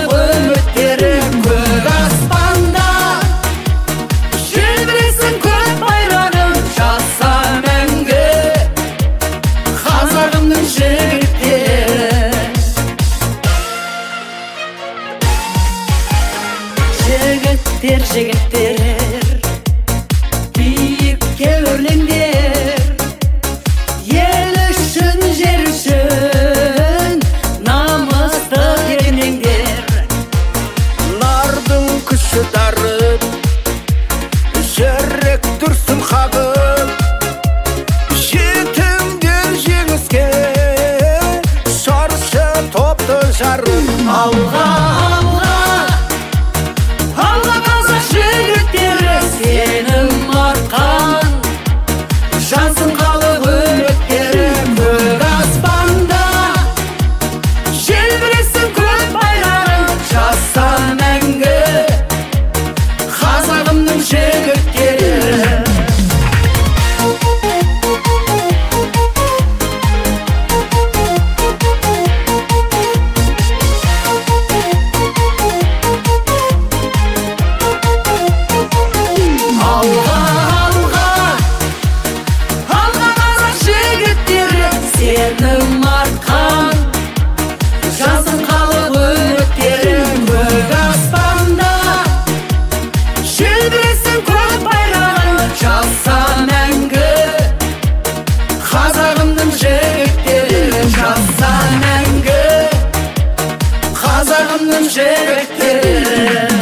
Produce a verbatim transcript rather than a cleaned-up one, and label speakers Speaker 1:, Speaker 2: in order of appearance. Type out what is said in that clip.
Speaker 1: үміттері көк аспанда. Желбіресін көк байрағын жаса мәңгі қазағымның жігіттері. Жігіттер, жігіттер, биікке өрлеңдер, ел үшін, жер үшін намысты ерінеңдер.
Speaker 2: Нардың күші дарып, жүрек дүрсін қағып, жетіңдер жеңіске шаршы топты жарып.
Speaker 1: Алға, алға, алға қазақ жігіттері, сенің арқан жансын халық үміттері көк аспанда. Желбіресін көк байрағын жаса мәңгі қазағымның жігіттері. Алға, алға, алға қазақ жігіттері, сенің арқан жансын халық үміттері көк аспанда. Желбіресін көк байрағын жаса мәңгі қазағымның жігіттері. Жаса мәңгі қазағымның жігіттері.